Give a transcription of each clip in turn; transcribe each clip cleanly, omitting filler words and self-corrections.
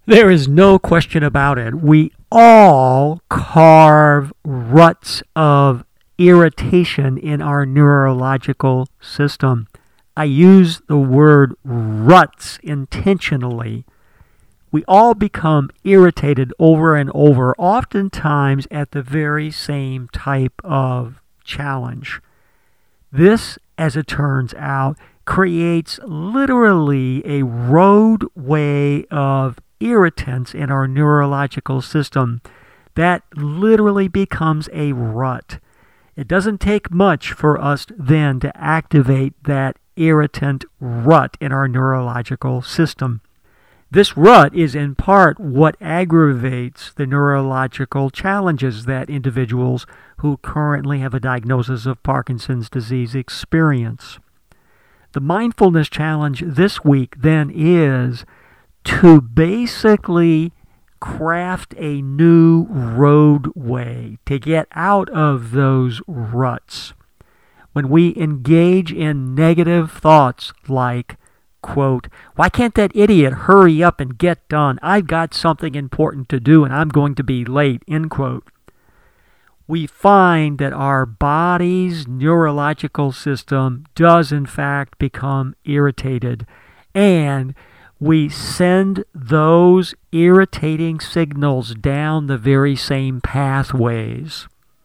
There is no question about it. We all carve ruts of irritation in our neurological system. I use the word ruts intentionally. We all become irritated over and over, oftentimes at the very same type of challenge. This, as it turns out, creates literally a roadway of irritants in our neurological system that literally becomes a rut. It doesn't take much for us then to activate that irritant rut in our neurological system. This rut is in part what aggravates the neurological challenges that individuals who currently have a diagnosis of Parkinson's disease experience. The mindfulness challenge this week then is to basically craft a new roadway to get out of those ruts. When we engage in negative thoughts like, quote, "Why can't that idiot hurry up and get done? I've got something important to do and I'm going to be late," end quote. We find that our body's neurological system does in fact become irritated, and we send those irritating signals down the very same pathways.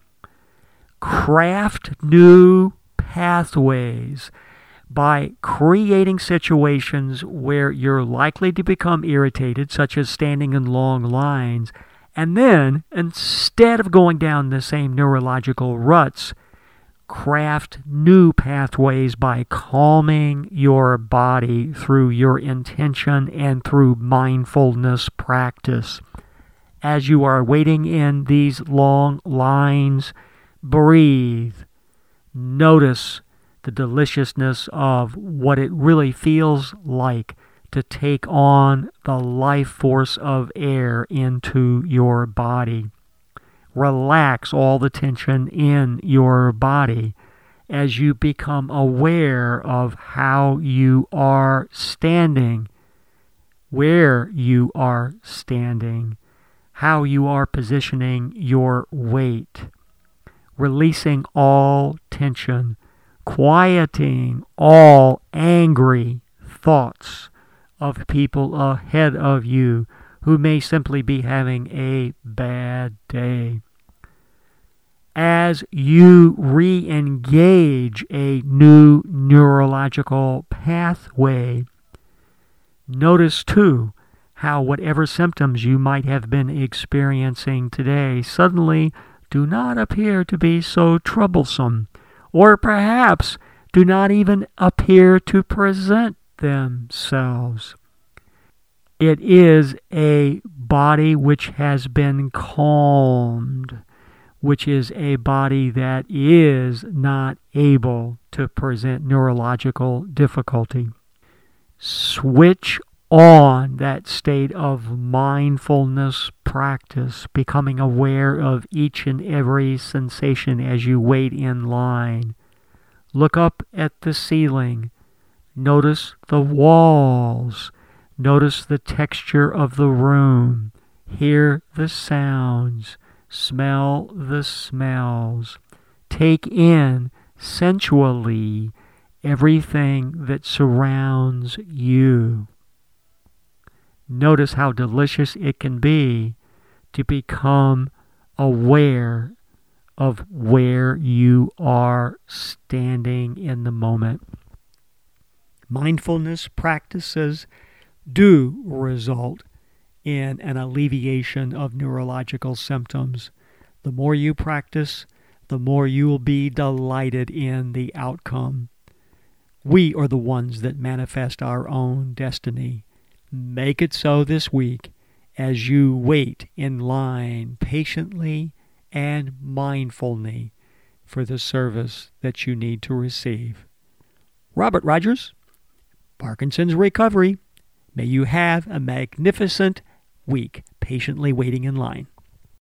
Craft new pathways by creating situations where you're likely to become irritated, such as standing in long lines, and then, instead of going down the same neurological ruts, craft new pathways by calming your body through your intention and through mindfulness practice. As you are waiting in these long lines, breathe. Notice the deliciousness of what it really feels like to take on the life force of air into your body. Relax all the tension in your body as you become aware of how you are standing, where you are standing, how you are positioning your weight, releasing all tension, quieting all angry thoughts of people ahead of you who may simply be having a bad day. As you re-engage a new neurological pathway, notice too how whatever symptoms you might have been experiencing today suddenly do not appear to be so troublesome, or perhaps do not even appear to present themselves. It is a body which has been calmed, which is a body that is not able to present neurological difficulty. Switch on that state of mindfulness practice, becoming aware of each and every sensation as you wait in line. Look up at the ceiling. Notice the walls. Notice the texture of the room. Hear the sounds. Smell the smells. Take in sensually everything that surrounds you. Notice how delicious it can be to become aware of where you are standing in the moment. Mindfulness practices do result in an alleviation of neurological symptoms. The more you practice, the more you will be delighted in the outcome. We are the ones that manifest our own destiny. Make it so this week as you wait in line patiently and mindfully for the service that you need to receive. Robert Rogers, Parkinson's Recovery. May you have a magnificent week patiently waiting in line.